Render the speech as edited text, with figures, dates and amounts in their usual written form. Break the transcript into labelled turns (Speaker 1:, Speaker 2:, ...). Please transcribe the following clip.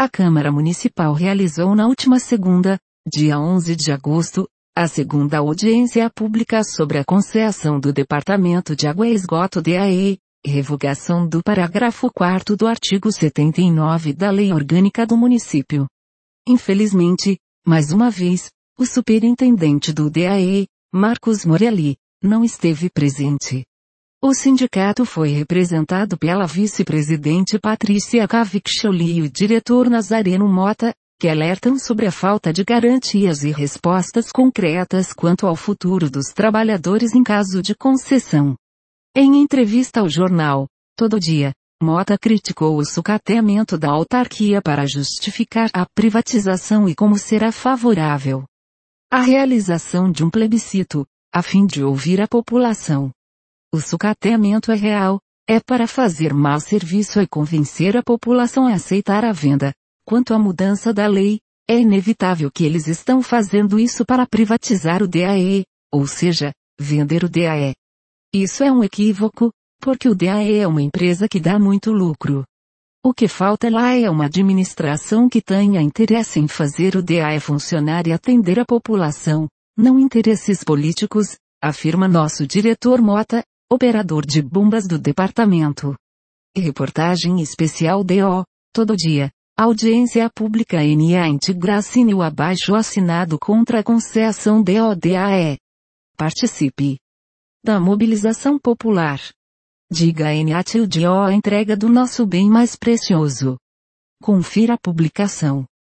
Speaker 1: A Câmara Municipal realizou na última segunda, dia 11 de agosto, a segunda audiência pública sobre a concessão do Departamento de Água e Esgoto DAE, revogação do parágrafo 4º do artigo 79 da Lei Orgânica do Município. Infelizmente, mais uma vez, o superintendente do DAE, Marcos Morelli, não esteve presente. O sindicato foi representado pela vice-presidente Patrícia Cavicchioli e o diretor Nazareno Mota, que alertam sobre a falta de garantias e respostas concretas quanto ao futuro dos trabalhadores em caso de concessão. Em entrevista ao jornal Todo Dia, Mota criticou o sucateamento da autarquia para justificar a privatização e como será favorável a realização de um plebiscito, a fim de ouvir a população. O sucateamento é real, é para fazer mau serviço e convencer a população a aceitar a venda. Quanto à mudança da lei, é inevitável que eles estão fazendo isso para privatizar o DAE, ou seja, vender o DAE. Isso é um equívoco, porque o DAE é uma empresa que dá muito lucro. O que falta lá é uma administração que tenha interesse em fazer o DAE funcionar e atender a população, não interesses políticos, afirma nosso diretor Mota, operador de bombas do departamento. Reportagem especial DO, Todo Dia. Audiência pública NA Integracine o abaixo assinado contra a concessão DO-DAE. Participe da mobilização popular. Diga NA til DO a entrega do nosso bem mais precioso. Confira a publicação.